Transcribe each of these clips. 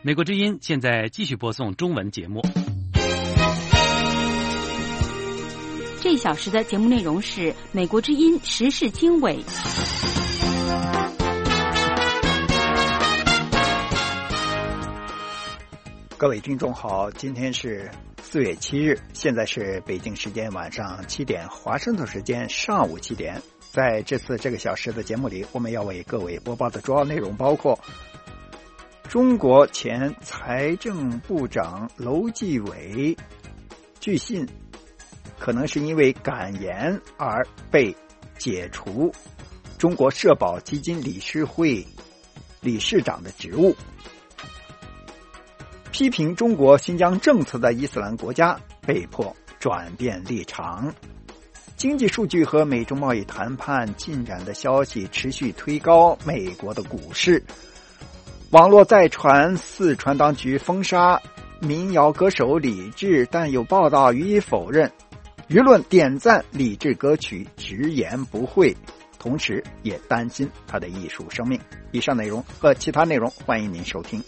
美国之音现在继续播送中文节目。 这一小时的节目内容是美国之音时事经纬。 各位听众好，今天是4月7日，现在是北京时间晚上7点，华盛顿时间上午7点。在这次这个小时的节目里，我们要为各位播报的主要内容包括：中国前财政部长楼继伟据信可能是因为感言而被解除中国社保基金理事会理事长的职务；批评中国新疆政策的伊斯兰国家被迫转变立场；经济数据和美中贸易谈判进展的消息持续推高美国的股市；网络再传四川当局封杀民谣歌手李志，但有报道予以否认；舆论点赞李志歌曲，直言不讳，同时也担心他的艺术生命。以上内容和其他内容欢迎您收听。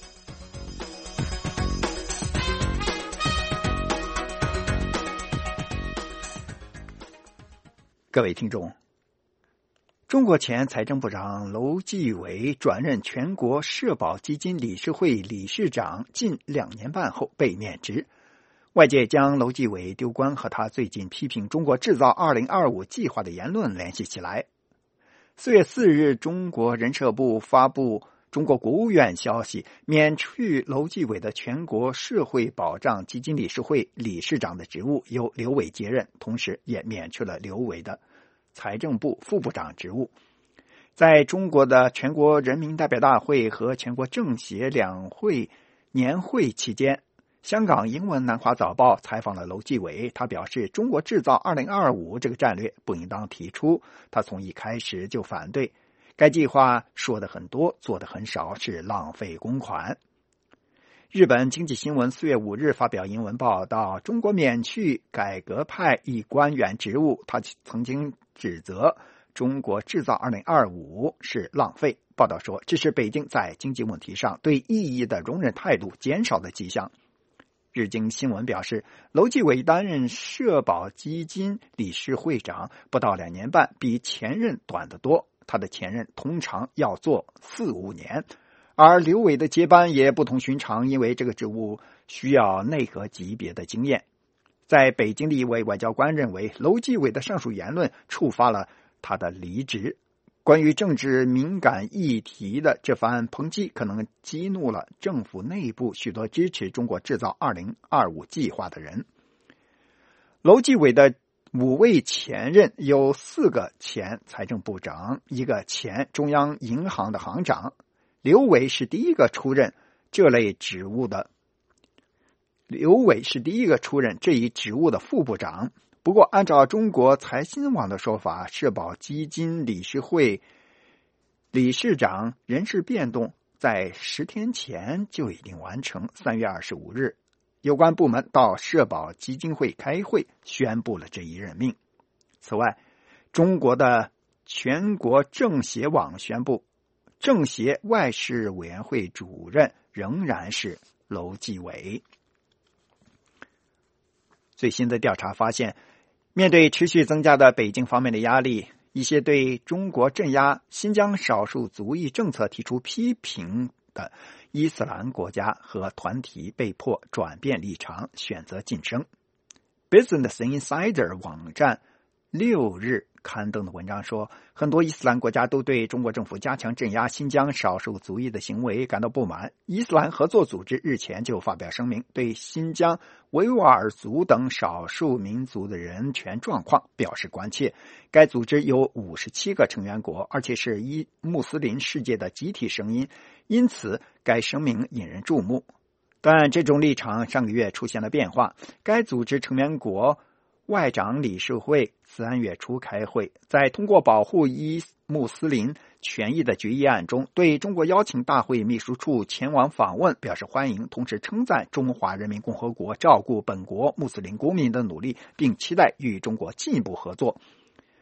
各位听众，中国前财政部长楼继伟转任全国社保基金理事会理事长近2年半后被免职，外界将楼继伟丢官和他最近批评中国制造2025计划的言论联系起来。4月4日，中国人社部发布中国国务院消息，免去楼继伟的全国社会保障基金理事会理事长的职务，由刘伟接任，同时也免去了刘伟的财政部副部长职务。在中国的全国人民代表大会和全国政协两会年会期间，香港英文南华早报采访了楼继伟，他表示中国制造2025这个战略不应当提出，他从一开始就反对，该计划说的很多，做的很少，是浪费公款。日本经济新闻4月5日发表英文报道，中国免去改革派一官员职务，他曾经指责中国制造2025是浪费。报道说，这是北京在经济问题上对意义的容忍态度减少的迹象。日经新闻表示，楼继伟担任社保基金理事会长不到2年半，比前任短得多，他的前任通常要做4-5年，而刘伟的接班也不同寻常，因为这个职务需要内阁级别的经验。在北京的一位外交官认为，楼继伟的上述言论触发了他的离职。关于政治敏感议题的这番抨击，可能激怒了政府内部许多支持中国制造2025计划的人。楼继伟的5位前任有4个前财政部长，1个前中央银行的行长。刘伟是第一个出任这一职务的副部长。不过，按照中国财新网的说法，社保基金理事会理事长人事变动在10天前就已经完成。3月25日，有关部门到社保基金会开会，宣布了这一任命。此外，中国的全国政协网宣布，政协外事委员会主任仍然是楼继伟。最新的调查发现，面对持续增加的北京方面的压力，一些对中国镇压新疆少数族裔政策提出批评的伊斯兰国家和团体被迫转变立场，选择晋升。Business Insider 网站6日刊登的文章说，很多伊斯兰国家都对中国政府加强镇压新疆少数族裔的行为感到不满。伊斯兰合作组织日前就发表声明，对新疆维吾尔族等少数民族的人权状况表示关切。该组织有57个成员国，而且是穆斯林世界的集体声音，因此该声明引人注目。但这种立场上个月出现了变化，该组织成员国外长理事会3月初开会，在通过保护穆斯林权益的决议案中，对中国邀请大会秘书处前往访问表示欢迎，同时称赞中华人民共和国照顾本国穆斯林公民的努力，并期待与中国进一步合作。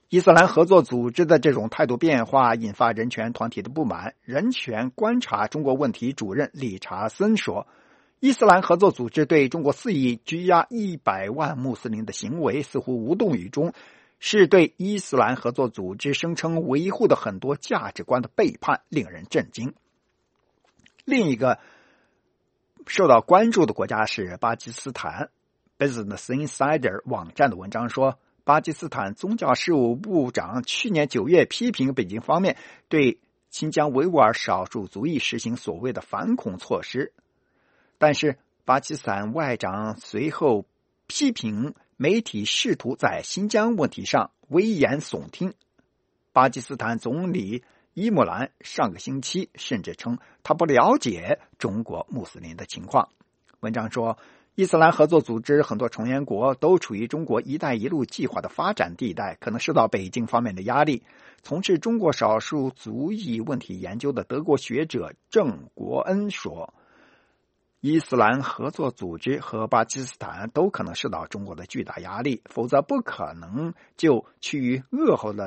伊斯兰合作组织的这种态度变化引发人权团体的不满。人权观察中国问题主任理查森说，伊斯兰合作组织对中国肆意拘押100万穆斯林的行为似乎无动于衷，是对伊斯兰合作组织声称维护的很多价值观的背叛，令人震惊。另一个受到关注的国家是巴基斯坦。 Business Insider 网站的文章说，巴基斯坦宗教事务部长去年9月批评北京方面对新疆维吾尔少数族裔实行所谓的反恐措施，但是巴基斯坦外长随后批评媒体试图在新疆问题上危言耸听。巴基斯坦总理伊姆兰上个星期甚至称他不了解中国穆斯林的情况。文章说，伊斯兰合作组织很多成员国都处于中国一带一路计划的发展地带，可能受到北京方面的压力。从事中国少数族裔问题研究的德国学者郑国恩说，伊斯兰合作组织和巴基斯坦都可能受到中国的巨大压力，否则不可能就趋于恶化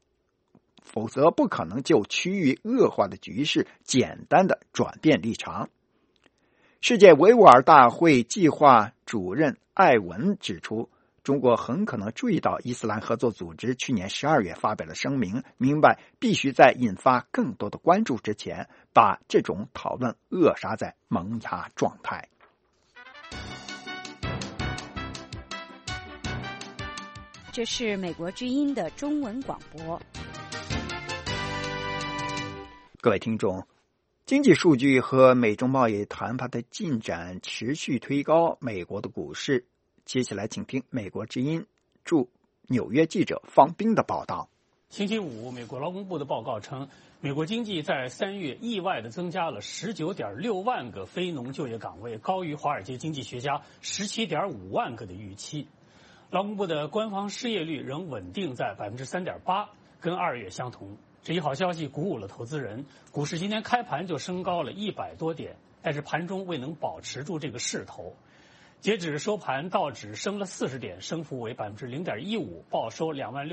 的局势简单的转变立场。世界维吾尔大会计划主任艾文指出，中国很可能注意到伊斯兰合作组织去年12月发表的声明，明白必须在引发更多的关注之前，把这种讨论扼杀在萌芽状态。 这是美国之音的中文广播。 各位听众，经济数据和美中贸易谈判的进展持续推高美国的股市。接下来请听美国之音驻纽约记者方斌的报道。 星期五，美国劳工部的报告称，美国经济在3月意外地增加了 19.6 万个非农就业岗位，高于华尔街经济学家 17.5 万个的预期。劳工部的官方失业率仍稳定在 3.8%， 跟2月相同。这一好消息鼓舞了投资人，股市今天开盘就升高了100多点，但是盘中未能保持住这个势头。截止收盘，道指升了40点，升幅为 0.15%， 报收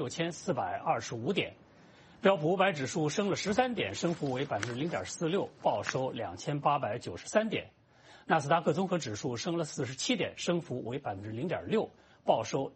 26,425 点。标普500指数升了13点，升幅为 0.46%， 报收 2,893 点。纳斯达克综合指数升了47点，升幅为 0.6%， 报收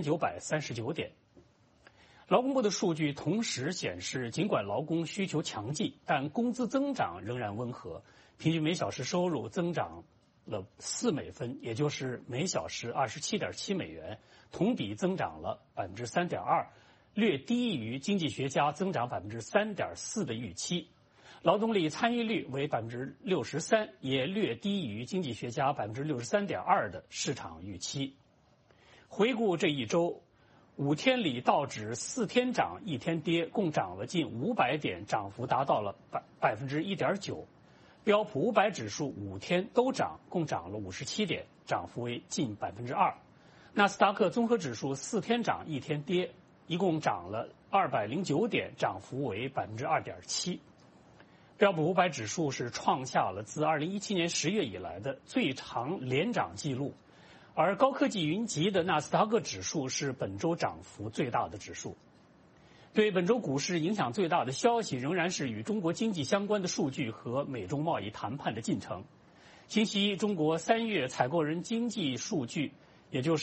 7,939 点。劳工部的数据同时显示，尽管劳工需求强劲，但工资增长仍然温和，平均每小时收入增长了4美分，也就是每小时 27.7 美元，同比增长了 3.2%， 略低于经济学家增长 3.4% 的预期。劳动力参与率为 63%， 也略低于经济学家 63.2% 的市场预期。回顾这一周，5天里道指4天涨1天跌，共涨了近500点，涨幅达到了 1.9%。标普500指数5天都涨，共涨了57点，涨幅为近 2%。纳斯达克综合指数4天涨1天跌，一共涨了209点，涨幅为 2.7%。标普500指数是创下了自2017年10月以来的最长连涨记录。而高科技云集的纳斯达克指数是本周涨幅最大的指数。对本周股市影响最大的消息仍然是与中国经济相关的数据和美中贸易谈判的进程。星期一，中国3月采购人经济数据，也就是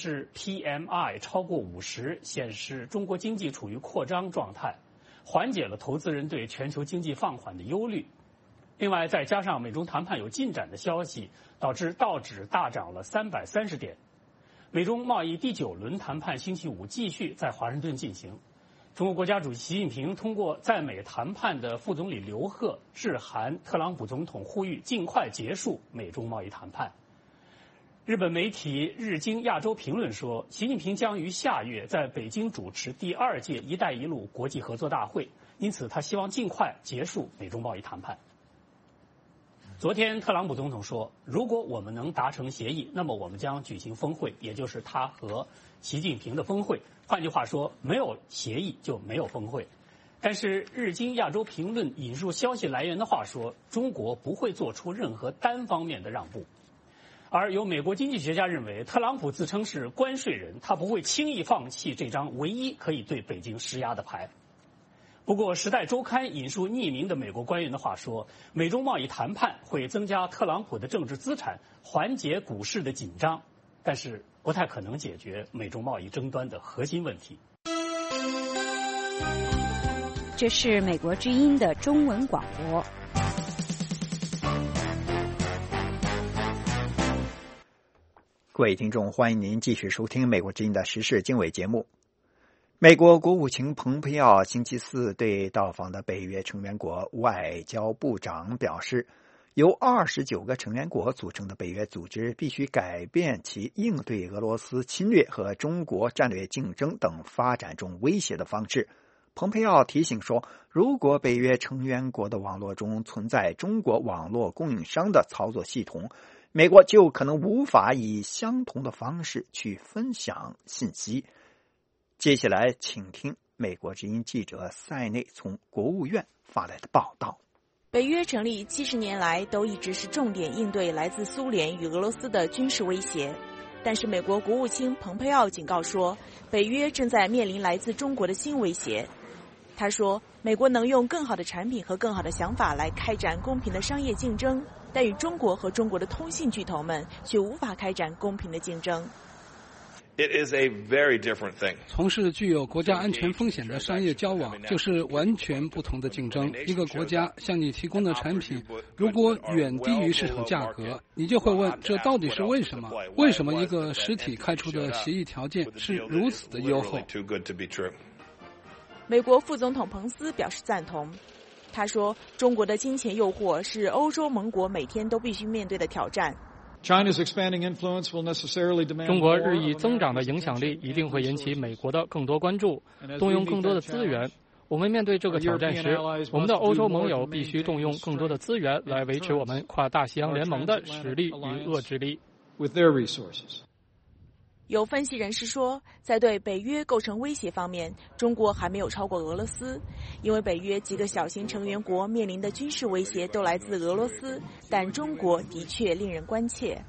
PMI 超过50，显示中国经济处于扩张状态，缓解了投资人对全球经济放缓的忧虑。另外，再加上美中谈判有进展的消息，导致道指大涨了330点。美中贸易第9轮谈判星期五继续在华盛顿进行。中国国家主席习近平通过在美谈判的副总理刘鹤致函特朗普总统，呼吁尽快结束美中贸易谈判。日本媒体日经亚洲评论说，习近平将于下月在北京主持第2届“一带一路”国际合作大会，因此他希望尽快结束美中贸易谈判。昨天，特朗普总统说，如果我们能达成协议，那么我们将举行峰会，也就是他和习近平的峰会。换句话说，没有协议就没有峰会。但是日经亚洲评论引述消息来源的话说，中国不会做出任何单方面的让步。 而有美国经济学家认为，特朗普自称是关税人，他不会轻易放弃这张唯一可以对北京施压的牌。不过，《时代周刊》引述匿名的美国官员的话说，美中贸易谈判会增加特朗普的政治资产，缓解股市的紧张，但是不太可能解决美中贸易争端的核心问题。 这是美国之音的中文广播。 各位听众，欢迎您继续收听美国之音的时事经纬节目。美国国务卿蓬佩奥星期四对到访的北约成员国外交部长表示，由29个成员国组成的北约组织必须改变其应对俄罗斯侵略和中国战略竞争等发展中威胁的方式。蓬佩奥提醒说，如果北约成员国的网络中存在中国网络供应商的操作系统，美国就可能无法以相同的方式去分享信息。接下来请听美国之音记者塞内从国务院发来的报道。 北约成立70年来都一直是重点应对来自苏联与俄罗斯的军事威胁，但是美国国务卿蓬佩奥警告说，北约正在面临来自中国的新威胁。他说，美国能用更好的产品和更好的想法来开展公平的商业竞争，但与中国和中国的通信巨头们却无法开展公平的竞争。 It is a very different thing. 从事具有国家安全风险的商业交往，就是完全不同的竞争。一个国家向你提供的产品，如果远低于市场价格，你就会问，这到底是为什么？为什么一个实体开出的协议条件是如此的优厚？ 美国副总统彭斯表示赞同。他说，中国的金钱诱惑是欧洲盟国每天都必须面对的挑战。 中国日益增长的影响力一定会引起美国的更多关注，动用更多的资源。我们面对这个挑战时，我们的欧洲盟友必须动用更多的资源来维持我们跨大西洋联盟的实力与遏制力。 有分析人士说，在对北约构成威胁方面，中国还没有超过俄罗斯，因为北约几个小型成员国面临的军事威胁都来自俄罗斯，但中国的确令人关切。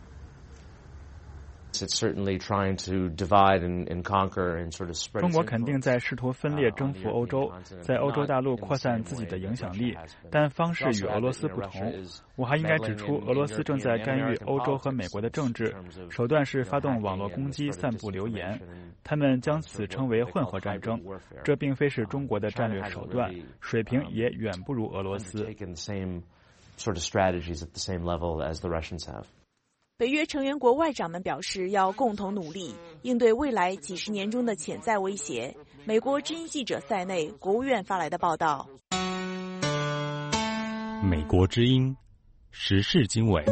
中国肯定在试图分裂征服欧洲，在欧洲大陆扩散自己的影响力，但方式与俄罗斯不同。我还应该指出，俄罗斯正在干预欧洲和美国的政治，手段是发动网络攻击、散布流言。他们将此称为混合战争，这并非是中国的战略手段，水平也远不如俄罗斯。 北约成员国外长们表示，要共同努力应对未来几十年中的潜在威胁。美国之音记者塞内，国务院发来的报道。 美国之音时事经纬。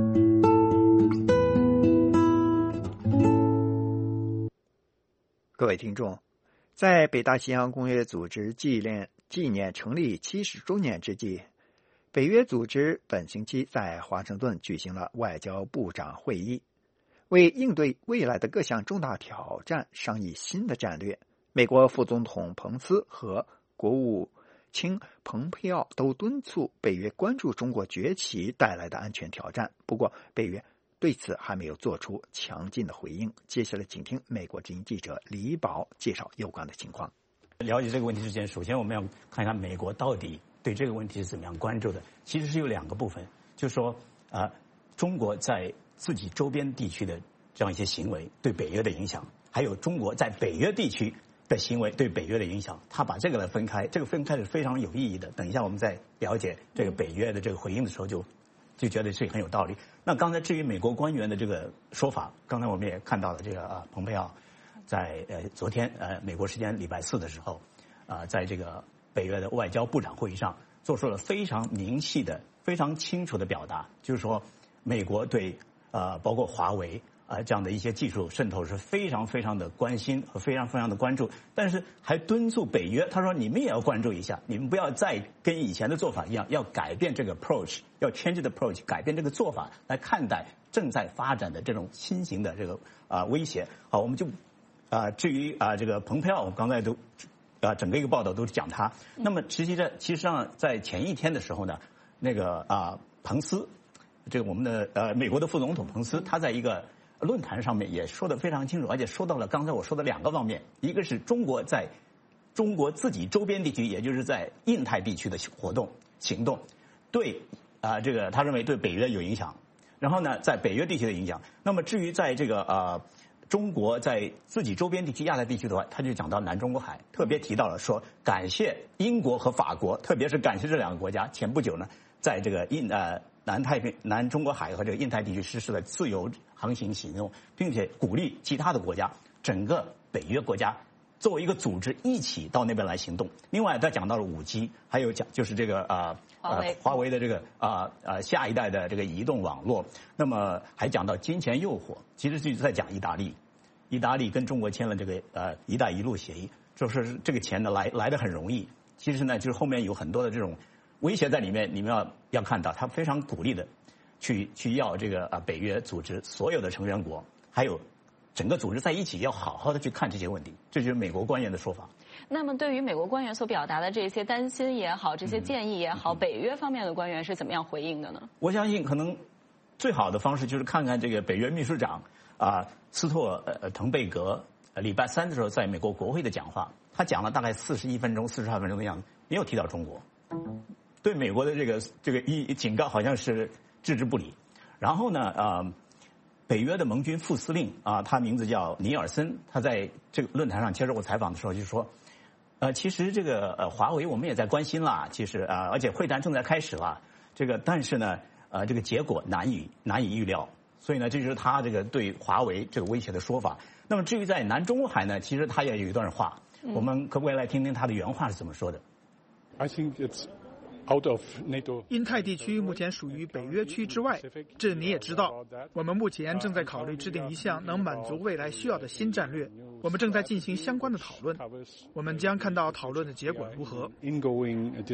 各位听众，在北大西洋公约组织纪念成立70周年之际，北约组织本星期在华盛顿举行了外交部长会议，为应对未来的各项重大挑战商议新的战略。美国副总统彭斯和国务卿蓬佩奥都敦促北约关注中国崛起带来的安全挑战，不过北约对此还没有做出强劲的回应。接下来请听美国之音记者李宝介绍有关的情况。 了解这个问题之前，首先我们要看一看美国到底对这个问题是怎么样关注的。其实是有两个部分，就是说中国在自己周边地区的这样一些行为对北约的影响，还有中国在北约地区的行为对北约的影响，他把这个来分开，这个分开是非常有意义的。等一下我们在了解这个北约的这个回应的时候就觉得是很有道理。那刚才至于美国官员的这个说法，刚才我们也看到了，这个蓬佩奥在昨天美国时间礼拜4的时候在这个北约的外交部长会议上做出了非常明细的、非常清楚的表达，就是说美国对包括华为这样的一些技术渗透是非常非常的关心和非常非常的关注，但是还敦促北约，他说你们也要关注一下，你们不要再跟以前的做法一样，要改变这个 approach， 要 change the approach， 改变这个做法来看待正在发展的这种新型的这个威胁。好，我们就至于这个蓬佩奥，我们刚才都整个一个报道都是讲他。那么实际上在前一天的时候呢，那个彭斯这个我们的美国的副总统彭斯，他在一个论坛上面也说得非常清楚，而且说到了刚才我说的2个方面，一个是中国在中国自己周边地区，也就是在印太地区的行动，对这个他认为对北约有影响，然后呢，在北约地区的影响。那么至于在这个中国在自己周边地区亚太地区的话，他就讲到南中国海，特别提到了说感谢英国和法国，特别是感谢这2个国家，前不久呢，在这个南中国海和这个印太地区实施了自由航行行动，并且鼓励其他的国家，整个北约国家作为一个组织一起到那边来行动。另外，他讲到了5G，还有讲就是这个华为的这个下一代的这个移动网络。那么还讲到金钱诱惑，其实就是在讲意大利跟中国签了这个“一带一路”协议，就是这个钱呢来得很容易。其实呢，就是后面有很多的这种威胁在里面，你们要看到，他非常鼓励的去要这个北约组织所有的成员国，还有整个组织在一起，要好好的去看这些问题。这就是美国官员的说法。 那么，对于美国官员所表达的这些担心也好，这些建议也好，北约方面的官员是怎么样回应的呢？ 我相信，可能最好的方式就是看看这个北约秘书长斯托滕贝格礼拜3的时候在美国国会的讲话，他讲了大概41分钟、42分钟的样子，没有提到中国。对美国的这个警告好像是置之不理。然后呢，北约的盟军副司令他名字叫尼尔森，他在这个论坛上接受我采访的时候就说，其实这个华为我们也在关心啦，其实而且会谈正在开始了，但是呢，这个结果难以预料。所以呢，这就是他这个对华为这个威胁的说法。那么至于在南中国海呢，其实他也有一段话，我们可不可以来听听他的原话是怎么说的 ？I think it's out of NATO。 印太地区目前属于北约区之外，这你也知道。我们目前正在考虑制定一项能满足未来需要的新战略，我们正在进行相关的讨论，我们将看到讨论的结果如何。 Ongoing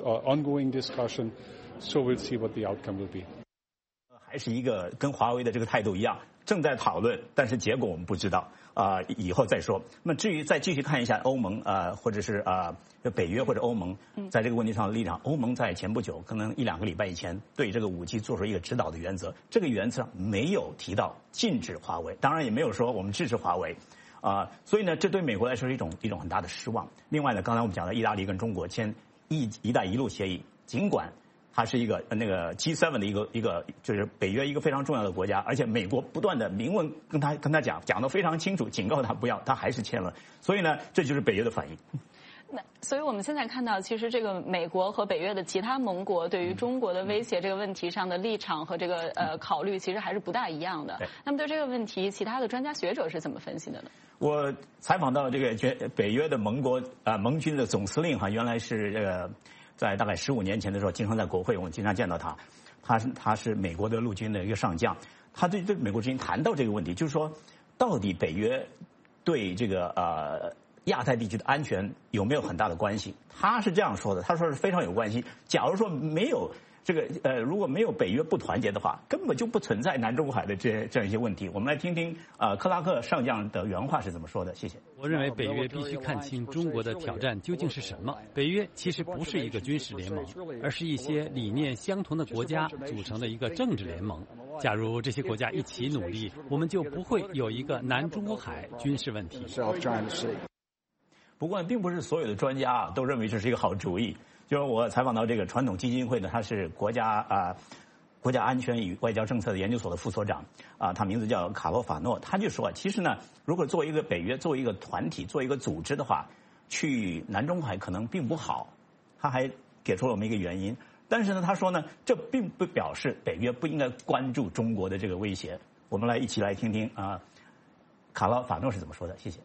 discussion, so we'll see what the outcome will be。 还是一个跟华为的这个态度一样，正在讨论，但是结果我们不知道以后再说。那么至于再继续看一下欧盟或者是北约或者欧盟在这个问题上的立场，欧盟在前不久可能1-2个礼拜以前对这个5G做出一个指导的原则，这个原则没有提到禁止华为，当然也没有说我们支持华为所以呢，这对美国来说是一种很大的失望。另外呢，刚才我们讲的意大利跟中国签一带一路协议，尽管它是一个那个 G7 的一个就是北约一个非常重要的国家，而且美国不断的明文跟他讲得非常清楚，警告他不要，他还是签了。所以呢，这就是北约的反应。 所以我们现在看到，其实这个美国和北约的其他盟国对于中国的威胁这个问题上的立场和这个考虑，其实还是不大一样的。那么对这个问题，其他的专家学者是怎么分析的呢？我采访到这个北约的盟军的总司令原来是在大概15年前的时候，经常在国会我们经常见到他，他是美国的陆军的一个上将，他对美国之音谈到这个问题，就是说到底北约对这个亚太地区的安全有没有很大的关系？他是这样说的，他说是非常有关系。假如说没有这个如果没有北约不团结的话，根本就不存在南中国海的这样一些问题。我们来听听克拉克上将的原话是怎么说的。谢谢。 我认为北约必须看清中国的挑战究竟是什么。北约其实不是一个军事联盟，而是一些理念相同的国家组成的一个政治联盟。假如这些国家一起努力，我们就不会有一个南中国海军事问题。 不过并不是所有的专家都认为这是一个好主意。就是我采访到这个传统基金会呢，他是国家安全与外交政策的研究所的副所长他名字叫卡罗法诺，他就说其实呢，如果作为一个北约，作为一个团体，作为一个组织的话，去南中海可能并不好。他还给出了我们一个原因，但是呢，他说呢，这并不表示北约不应该关注中国的这个威胁。我们一起来听听卡罗法诺是怎么说的。谢谢。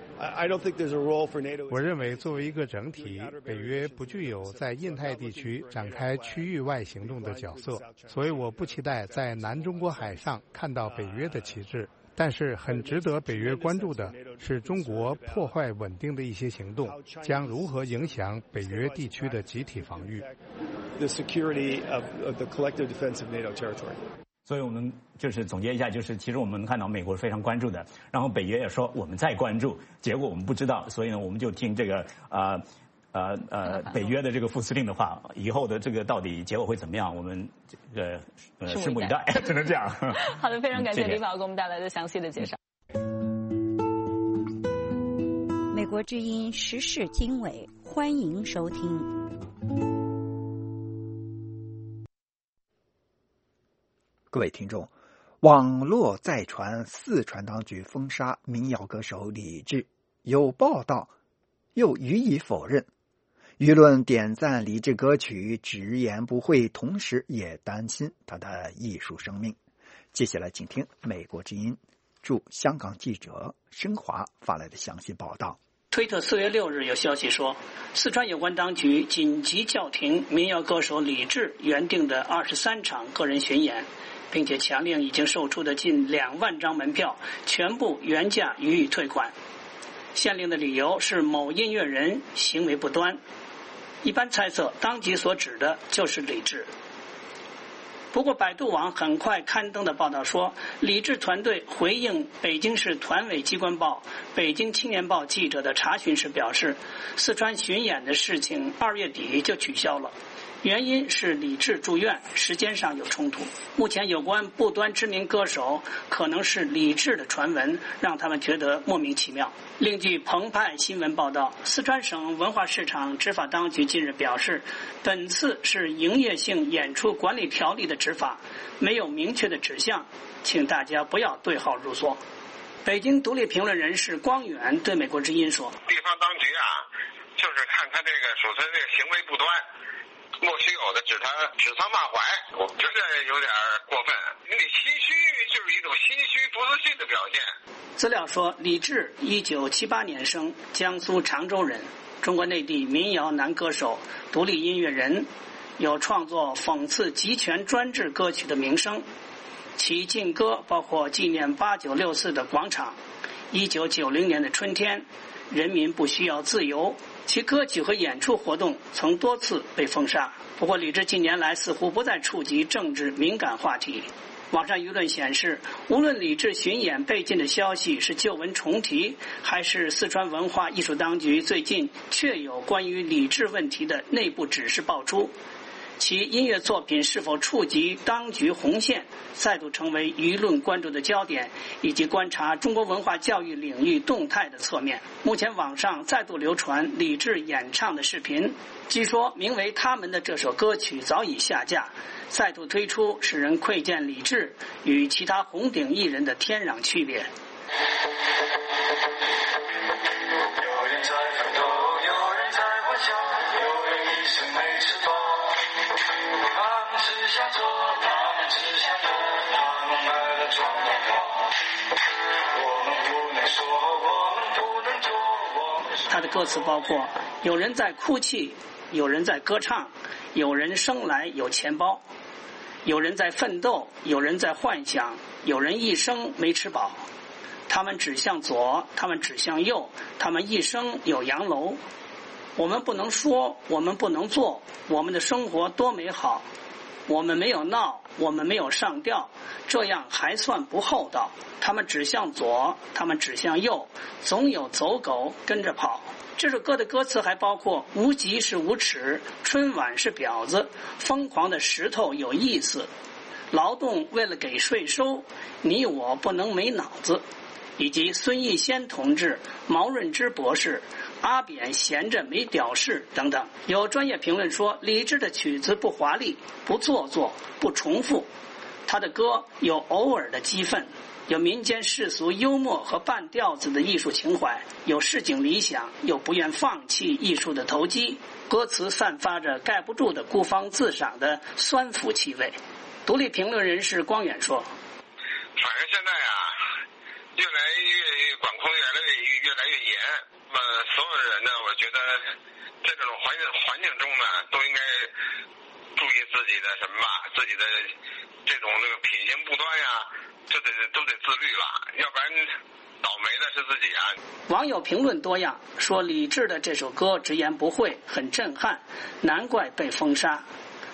我认为，作为一个整体，北约不具有在印太地区展开区域外行动的角色，所以我不期待在南中国海上看到北约的旗帜。但是，很值得北约关注的是，中国破坏稳定的一些行动将如何影响北约地区的集体防御。 所以我们就是总结一下，就是其实我们看到美国是非常关注的，然后北约也说我们在关注，结果我们不知道，所以呢，我们就听这个北约的这个副司令的话，以后的这个到底结果会怎么样？我们拭目以待，只能这样。 好的，非常感谢李昴给我们带来的详细的介绍。 美国之音时事经纬，欢迎收听。 各位听众，网络再传四川当局封杀民谣歌手李志，有报道又予以否认。舆论点赞李志歌曲，直言不讳，同时也担心他的艺术生命。接下来请听美国之音驻香港记者申华发来的详细报道。 推特4月6日有消息说，四川有关当局紧急叫停民谣歌手李志原定的23场个人巡演，并且强令已经售出的近2万张门票全部原价予以退款。限令的理由是某音乐人行为不端，一般猜测当局所指的就是李志。不过百度网很快刊登的报道说，李志团队回应北京市团委机关报、北京青年报记者的查询时表示，四川巡演的事情2月底就取消了，原因是李志住院，时间上有冲突。目前有关不端知名歌手可能是李志的传闻，让他们觉得莫名其妙。另据澎湃新闻报道，四川省文化市场执法当局近日表示，本次是营业性演出管理条例的执法，没有明确的指向，请大家不要对号入座。北京独立评论人士光远对美国之音说， 地方当局啊，就是看他这个属他这个行为不端，莫须有的指桑骂槐，我觉得有点过分。你心虚就是一种心虚不自信的表现。 资料说，李志1978年生，江苏常州人，中国内地民谣男歌手、独立音乐人，有创作讽刺集权专制歌曲的名声。其劲歌包括纪念8964的广场、1990年的春天、人民不需要自由。其歌曲和演出活动曾多次被封杀。不过李志近年来似乎不再触及政治敏感话题。网上舆论显示，无论李志巡演被禁的消息是旧闻重提，还是四川文化艺术当局最近确有关于李志问题的内部指示爆出，其音乐作品是否触及当局红线，再度成为舆论关注的焦点，以及观察中国文化教育领域动态的侧面。目前网上再度流传李志演唱的视频，据说名为《他们》的这首歌曲早已下架，再度推出，使人窥见李志与其他红顶艺人的天壤区别。他的歌词包括：有人在哭泣，有人在歌唱，有人生来有钱包，有人在奋斗，有人在幻想，有人一生没吃饱。他们指向左，他们指向右，他们一生有洋楼。我们不能说，我们不能做，我们的生活多美好。我们没有闹，我们没有上吊，这样还算不厚道。他们指向左，他们指向右，总有走狗跟着跑。这首歌的歌词还包括：无极是无耻，春晚是婊子，疯狂的石头有意思，劳动为了给税收，你我不能没脑子，以及孙逸仙同志、毛润之博士、阿扁闲着没屌事等等。有专业评论说，李志的曲子不华丽，不做作，不重复，他的歌有偶尔的激愤，有民间世俗幽默和半调子的艺术情怀，有市井理想，有不愿放弃艺术的投机。歌词散发着盖不住的孤芳自赏的酸腐气味。独立评论人士光远说， 反正现在啊，越来越管控越来越严。那么所有的人呢，我觉得在这种环境中呢，都应该注意自己的什么吧，自己的这种那个品行不端呀，都得自律了，要不然倒霉的是自己啊。 网友评论多样，说李志的这首歌直言不讳，很震撼，难怪被封杀。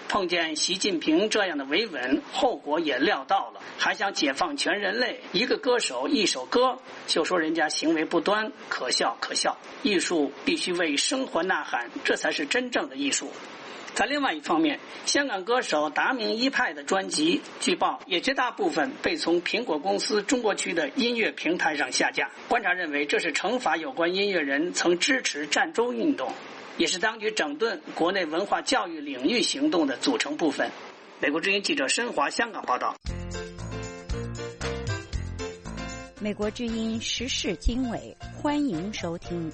碰见习近平这样的维稳，后果也料到了，还想解放全人类，一个歌手一首歌就说人家行为不端，可笑可笑。艺术必须为生活呐喊，这才是真正的艺术。在另外一方面，香港歌手达明一派的专辑，据报也绝大部分被从苹果公司中国区的音乐平台上下架。观察认为，这是惩罚有关音乐人曾支持占中运动，也是当局整顿国内文化教育领域行动的组成部分。美国之音记者申华香港报道。 美国之音时事经纬，欢迎收听。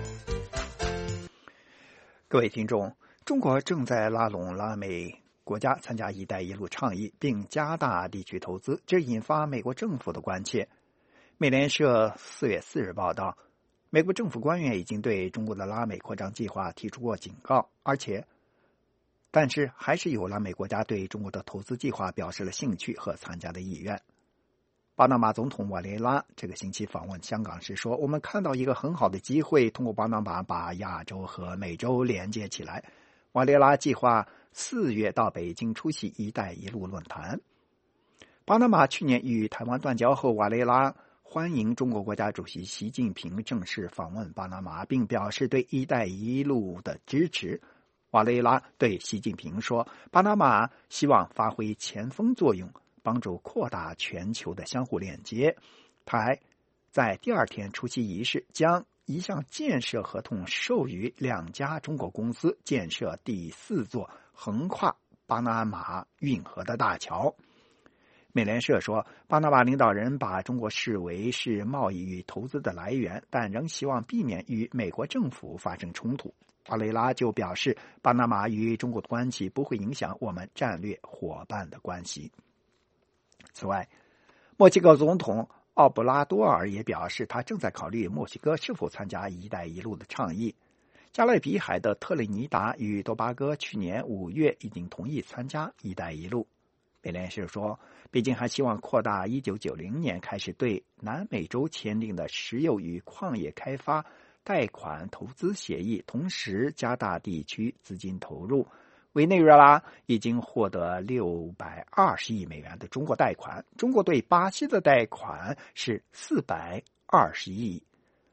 各位听众，中国正在拉拢拉美国家参加“一带一路”倡议，并加大地区投资，这引发美国政府的关切。美联社4月4日报道，美国政府官员已经对中国的拉美扩张计划提出过警告，但是还是有拉美国家对中国的投资计划表示了兴趣和参加的意愿。巴拿马总统瓦雷拉这个星期访问香港时说，我们看到一个很好的机会，通过巴拿马把亚洲和美洲连接起来。瓦雷拉计划4月到北京出席“一带一路”论坛。巴拿马去年与台湾断交后，瓦雷拉欢迎中国国家主席习近平正式访问巴拿马，并表示对“一带一路”的支持。瓦雷拉对习近平说，巴拿马希望发挥前锋作用，帮助扩大全球的相互链接。他还在第二天出席仪式，将一项建设合同授予2家中国公司，建设第4座横跨巴拿马运河的大桥。美联社说，巴拿马领导人把中国视为是贸易与投资的来源，但仍希望避免与美国政府发生冲突。瓦雷拉就表示，巴拿马与中国的关系不会影响我们战略伙伴的关系。此外，墨西哥总统奥布拉多尔也表示，他正在考虑墨西哥是否参加“一带一路”的倡议。加勒比海的特立尼达与多巴哥去年5月已经同意参加“一带一路”。美联社说，北京还希望扩大1990年开始对南美洲签订的石油与矿业开发贷款投资协议，同时加大地区资金投入。委内瑞拉已经获得620亿美元的中国贷款，中国对巴西的贷款是420亿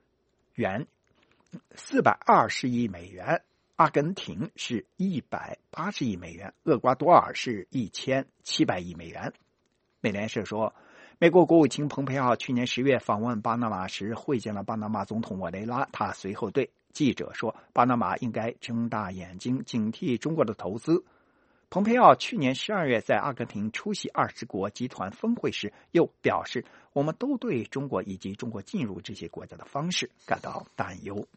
美元，阿根廷是180亿美元，厄瓜多尔是1700亿美元。美联社说，美国国务卿蓬佩奥去年10月访问巴拿马时会见了巴拿马总统瓦雷拉，他随后对记者说，巴拿马应该睁大眼睛警惕中国的投资。蓬佩奥去年12月在阿根廷出席20国集团峰会时又表示，我们都对中国以及中国进入这些国家的方式感到担忧。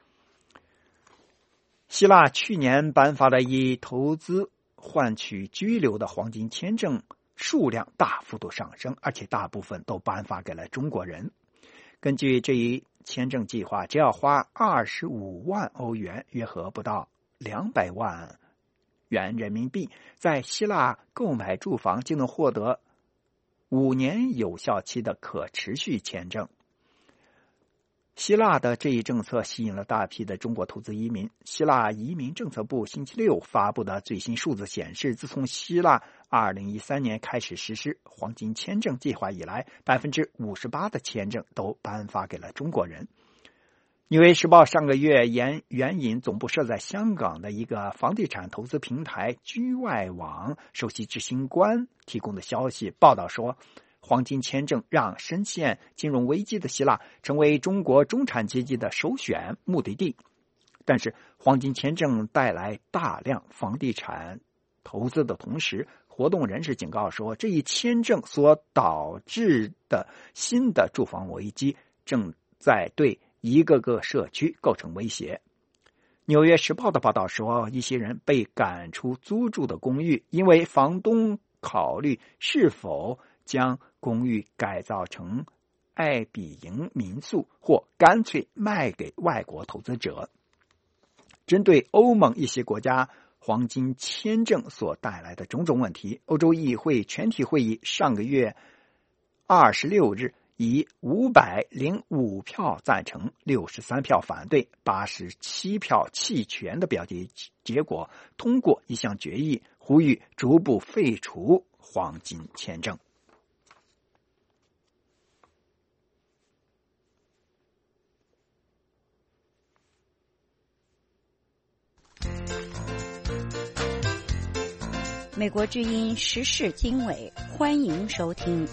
希腊去年颁发的以投资换取居留的黄金签证数量大幅度上升，而且大部分都颁发给了中国人。根据这一签证计划，只要花25万欧元，约合不到200万元人民币，在希腊购买住房就能获得5年有效期的可持续签证。希腊的这一政策吸引了大批的中国投资移民。希腊移民政策部星期六发布的最新数字显示，自从希腊2013年开始实施黄金签证计划以来，58%的签证都颁发给了中国人。纽约时报上个月援引总部设在香港的一个房地产投资平台居外网首席执行官提供的消息，报道说，黄金签证让深陷金融危机的希腊成为中国中产阶级的首选目的地。但是黄金签证带来大量房地产投资的同时，活动人士警告说，这一签证所导致的新的住房危机正在对一个个社区构成威胁。纽约时报的报道说，一些人被赶出租住的公寓，因为房东考虑是否将公寓改造成爱比营民宿，或干脆卖给外国投资者。针对欧盟一些国家黄金签证所带来的种种问题，欧洲议会全体会议上个月26日以505票赞成、63票反对、87票弃权的表决结果，通过一项决议，呼吁逐步废除黄金签证。 美国之音时事经纬，欢迎收听。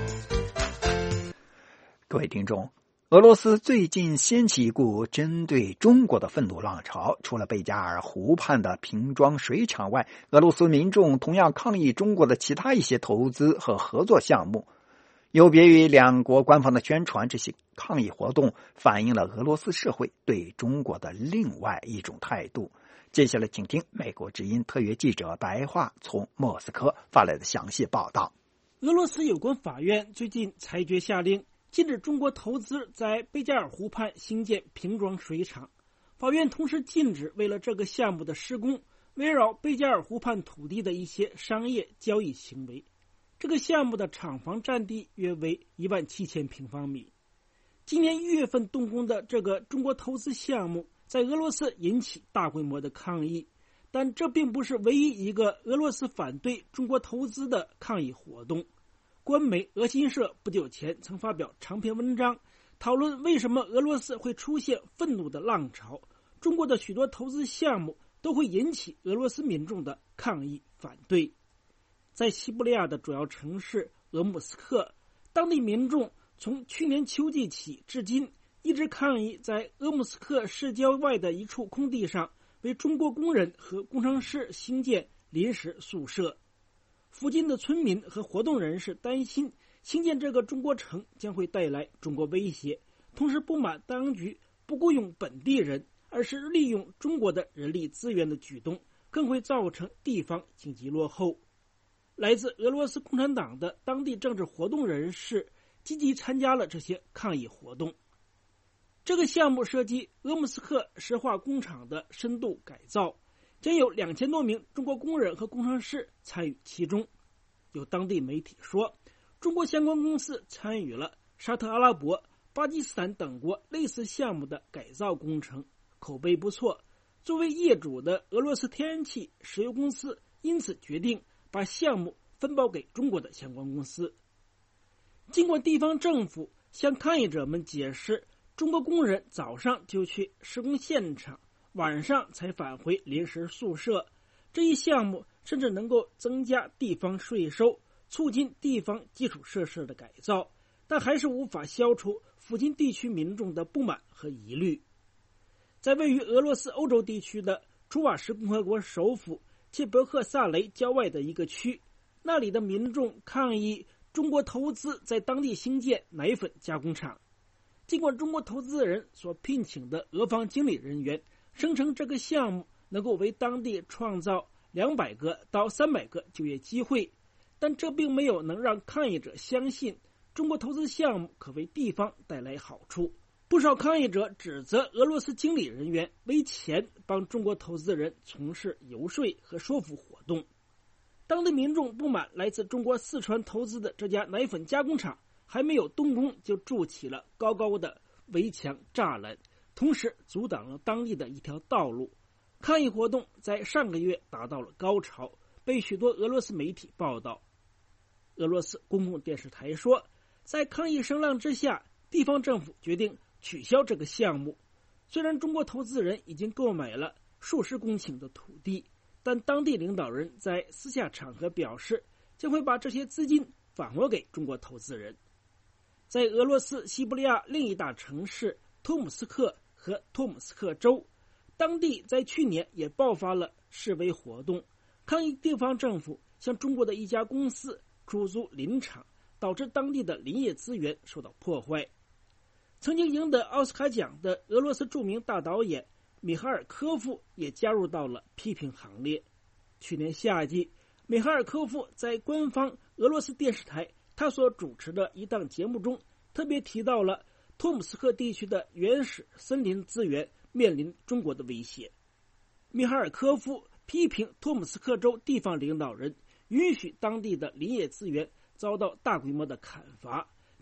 各位听众，俄罗斯最近掀起一股针对中国的愤怒浪潮，除了贝加尔湖畔的瓶装水厂外，俄罗斯民众同样抗议中国的其他一些投资和合作项目。有别于两国官方的宣传，这些抗议活动反映了俄罗斯社会对中国的另外一种态度。接下来请听美国之音特约记者白桦从莫斯科发来的详细报道。 俄罗斯有关法院最近裁决下令，禁止中国投资在贝加尔湖畔兴建瓶装水厂。法院同时禁止为了这个项目的施工，围绕贝加尔湖畔土地的一些商业交易行为。这个项目的厂房占地约为17000平方米。今年1月份动工的这个中国投资项目在俄罗斯引起大规模的抗议，但这并不是唯一一个俄罗斯反对中国投资的抗议活动。官媒俄新社不久前曾发表长篇文章，讨论为什么俄罗斯会出现愤怒的浪潮，中国的许多投资项目都会引起俄罗斯民众的抗议反对。在西伯利亚的主要城市俄姆斯克，当地民众从去年秋季起至今一直抗议在俄姆斯克市郊外的一处空地上为中国工人和工程师兴建临时宿舍。附近的村民和活动人士担心兴建这个中国城将会带来中国威胁，同时不满当局不雇佣本地人，而是利用中国的人力资源的举动，更会造成地方经济落后。来自俄罗斯共产党的当地政治活动人士积极参加了这些抗议活动。这个项目涉及俄姆斯克石化工厂的深度改造，将有2000多名中国工人和工程师参与其中。有当地媒体说，中国相关公司参与了沙特阿拉伯、巴基斯坦等国类似项目的改造工程，口碑不错。作为业主的俄罗斯天然气石油公司因此决定把项目分包给中国的相关公司。尽管地方政府向抗议者们解释，中国工人早上就去施工现场，晚上才返回临时宿舍，这一项目甚至能够增加地方税收，促进地方基础设施的改造，但还是无法消除附近地区民众的不满和疑虑。在位于俄罗斯欧洲地区的楚瓦什共和国首府切伯克萨雷郊外的一个区，那里的民众抗议中国投资在当地兴建奶粉加工厂。尽管中国投资人所聘请的俄方经理人员声称这个项目能够为当地创造200个到300个就业机会，但这并没有能让抗议者相信中国投资项目可为地方带来好处。不少抗议者指责俄罗斯经理人员为钱帮中国投资人从事游说和说服活动。当地民众不满来自中国四川投资的这家奶粉加工厂还没有动工就筑起了高高的围墙栅栏，同时阻挡了当地的一条道路。抗议活动在上个月达到了高潮，被许多俄罗斯媒体报道。俄罗斯公共电视台说，在抗议声浪之下，地方政府决定取消这个项目。虽然中国投资人已经购买了数十公顷的土地，但当地领导人在私下场合表示，将会把这些资金返还给中国投资人。在俄罗斯西伯利亚另一大城市托姆斯克和托姆斯克州，当地在去年也爆发了示威活动，抗议地方政府向中国的一家公司出租林场，导致当地的林业资源受到破坏。曾经赢得奥斯卡奖的俄罗斯著名大导演米哈尔科夫也加入到了批评行列。去年夏季，米哈尔科夫在官方俄罗斯电视台他所主持的一档节目中特别提到了托姆斯克地区的原始森林资源面临中国的威胁。米哈尔科夫批评托姆斯克州地方领导人允许当地的林业资源遭到大规模的砍伐，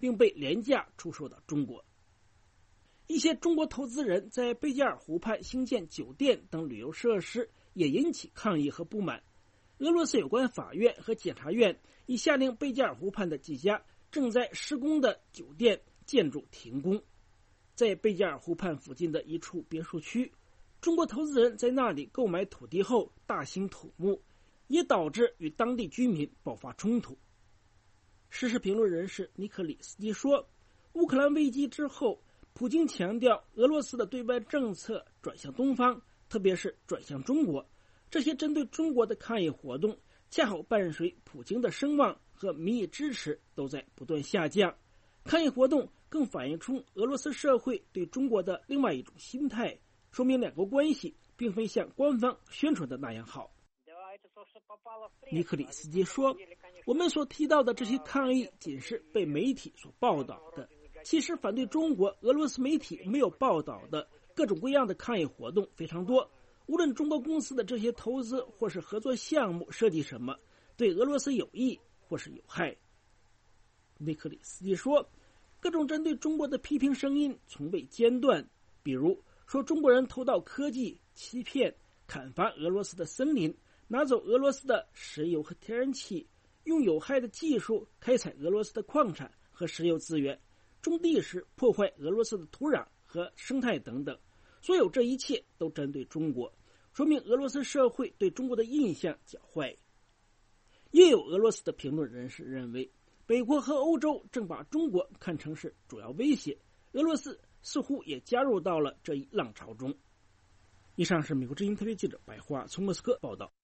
并被廉价出售到中国。一些中国投资人在贝加尔湖畔兴建酒店等旅游设施，也引起抗议和不满。俄罗斯有关法院和检察院已下令贝加尔湖畔的几家正在施工的酒店建筑停工。在贝加尔湖畔附近的一处别墅区，中国投资人在那里购买土地后大兴土木，也导致与当地居民爆发冲突。时事评论人士尼克里斯基说，乌克兰危机之后，普京强调俄罗斯的对外政策转向东方，特别是转向中国。这些针对中国的抗议活动恰好伴随普京的声望和民意支持都在不断下降。抗议活动更反映出俄罗斯社会对中国的另外一种心态，说明两国关系并非像官方宣传的那样好。尼克里斯基说，我们所提到的这些抗议仅是被媒体所报道的，其实反对中国俄罗斯媒体没有报道的各种各样的抗议活动非常多。无论中国公司的这些投资或是合作项目涉及什么，对俄罗斯有益或是有害。尼克里斯基说，各种针对中国的批评声音从未间断，比如说中国人偷盗科技、欺骗、砍伐俄罗斯的森林、拿走俄罗斯的石油和天然气，用有害的技术开采俄罗斯的矿产和石油资源，种地时破坏俄罗斯的土壤和生态等等。所有这一切都针对中国，说明俄罗斯社会对中国的印象较坏。也有俄罗斯的评论人士认为，美国和欧洲正把中国看成是主要威胁，俄罗斯似乎也加入到了这一浪潮中。以上是美国之音特别记者白桦从莫斯科报道。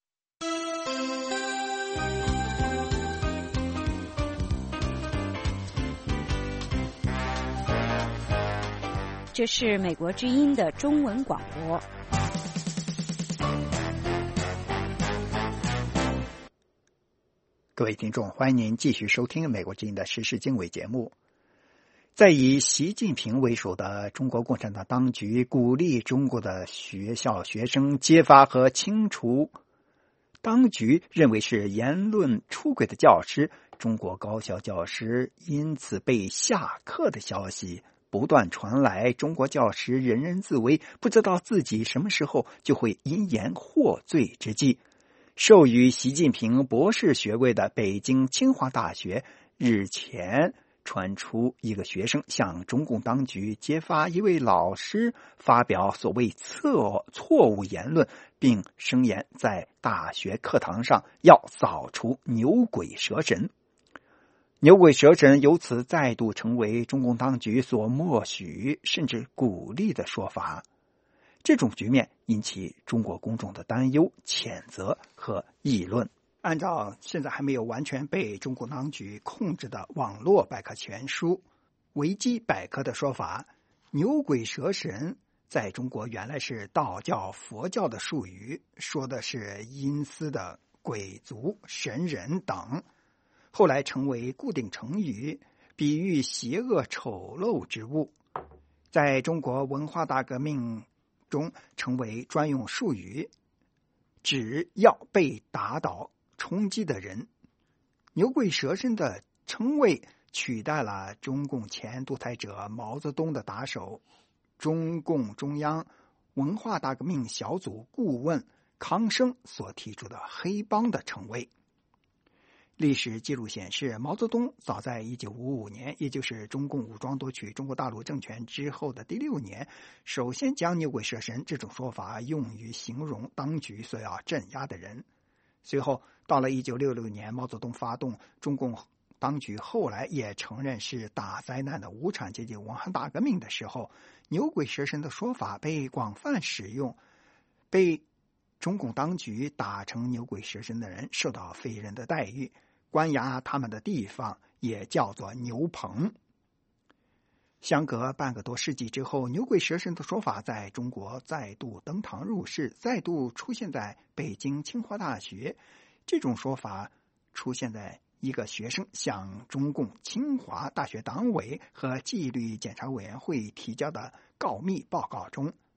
这是美国之音的中文广播。 各位听众，欢迎您继续收听美国之音的时事经纬节目。在以习近平为首的中国共产党当局鼓励中国的学校学生揭发和清除当局认为是言论出轨的教师，中国高校教师因此被下课的消息不断传来，中国教师人人自危，不知道自己什么时候就会因言获罪之际，授予习近平博士学位的北京清华大学日前传出一个学生向中共当局揭发一位老师发表所谓错误言论，并声言在大学课堂上要扫除牛鬼蛇神。牛鬼蛇神由此再度成为中共当局所默许甚至鼓励的说法。这种局面引起中国公众的担忧、谴责和议论。按照现在还没有完全被中共当局控制的网络百科全书维基百科的说法，牛鬼蛇神在中国原来是道教、佛教的术语，说的是阴司的鬼族、神人等，后来成为固定成语，比喻邪恶丑陋之物，在中国文化大革命中成为专用术语，指要被打倒冲击的人。牛鬼蛇神的称谓取代了中共前独裁者毛泽东的打手、中共中央文化大革命小组顾问康生所提出的黑帮的称谓。历史记录显示，毛泽东早在1955年，也就是中共武装夺取中国大陆政权之后的第6年，首先将牛鬼蛇神这种说法用于形容当局所要镇压的人。随后到了1966年，毛泽东发动中共当局后来也承认是大灾难的无产阶级文化大革命的时候，牛鬼蛇神的说法被广泛使用，被中共当局打成牛鬼蛇神的人受到非人的待遇，关押他们的地方也叫做牛棚。相隔半个多世纪之后，牛鬼蛇神的说法在中国再度登堂入室，再度出现在北京清华大学。这种说法出现在一个学生向中共清华大学党委和纪律检查委员会提交的告密报告中，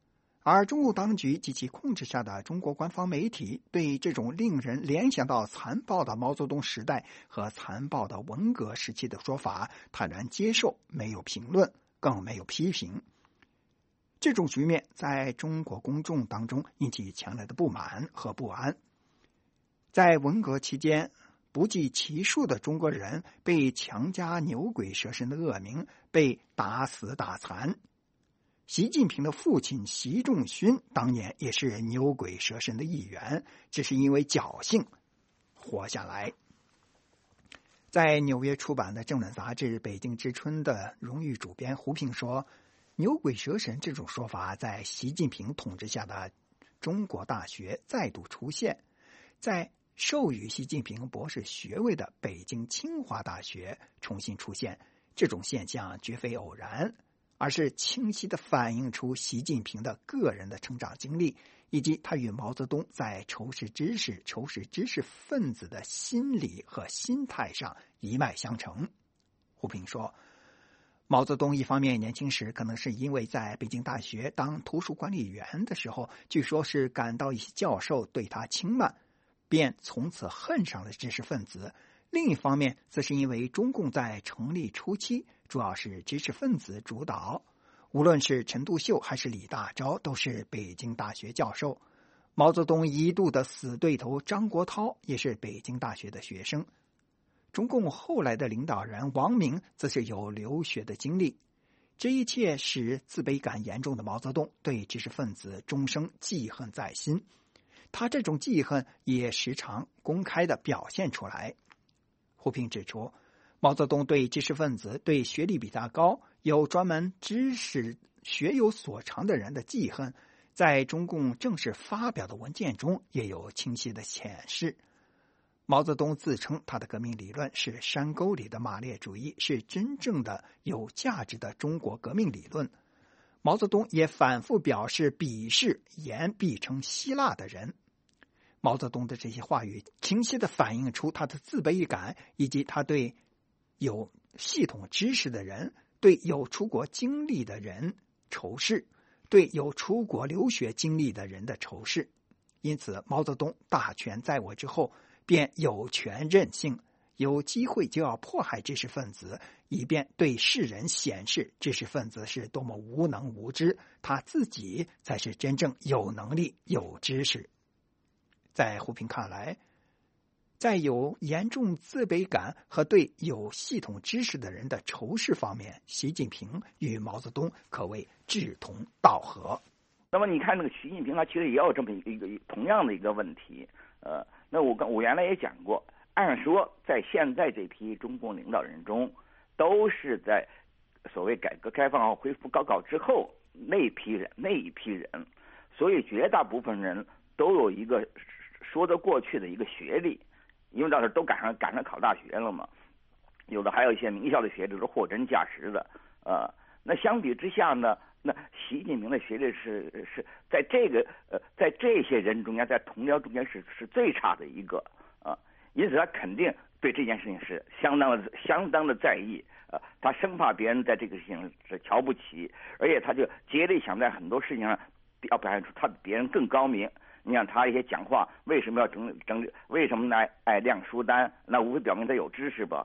而中共当局及其控制下的中国官方媒体对这种令人联想到残暴的毛泽东时代和残暴的文革时期的说法坦然接受，没有评论，更没有批评。这种局面在中国公众当中引起强烈的不满和不安。在文革期间，不计其数的中国人被强加牛鬼蛇神的恶名，被打死打残。习近平的父亲习仲勋当年也是牛鬼蛇神的一员，只是因为侥幸活下来。在纽约出版的政论杂志《北京之春》的荣誉主编胡平说，牛鬼蛇神这种说法在习近平统治下的中国大学再度出现，在授予习近平博士学位的北京清华大学重新出现。这种现象绝非偶然，而是清晰地反映出习近平的个人的成长经历，以及他与毛泽东在仇视知识分子的心理和心态上一脉相承。胡平说，毛泽东一方面年轻时可能是因为在北京大学当图书管理员的时候，据说是感到一些教授对他轻慢，便从此恨上了知识分子。另一方面，则是因为中共在成立初期主要是知识分子主导，无论是陈独秀还是李大钊都是北京大学教授。毛泽东一度的死对头张国焘也是北京大学的学生。中共后来的领导人王明则是有留学的经历。这一切使自卑感严重的毛泽东对知识分子终生记恨在心，他这种记恨也时常公开地表现出来。胡平指出，毛泽东对知识分子、对学历比他高、有专门知识学有所长的人的记恨，在中共正式发表的文件中也有清晰的显示。毛泽东自称他的革命理论是山沟里的马列主义，是真正的有价值的中国革命理论。毛泽东也反复表示鄙视言必称希腊的人。毛泽东的这些话语清晰地反映出他的自卑感，以及他对有系统知识的人、对有出国经历的人仇视，对有出国留学经历的人的仇视。因此，毛泽东大权在握之后，便有权任性，有机会就要迫害知识分子，以便对世人显示知识分子是多么无能无知，他自己才是真正有能力、有知识。在胡平看来，在有严重自卑感和对有系统知识的人的仇视方面，习近平与毛泽东可谓志同道合。 那么你看那个习近平，他其实也有这么一个同样的一个问题。那我原来也讲过，按说在现在这批中共领导人中，都是在所谓改革开放恢复高考之后那一批人，所以绝大部分人都有一个说得过去的一个学历，因为到时都赶上考大学了嘛，有的还有一些名校的学历是货真价实的。那相比之下呢，那习近平的学历是在在这些人中间，在同僚中间是最差的一个啊，因此他肯定对这件事情是相当的在意。他生怕别人在这个事情是瞧不起，而且他就竭力想在很多事情上要表现出他比别人更高明。你看他一些讲话，为什么要为什么爱亮书单？那无非表明他有知识吧？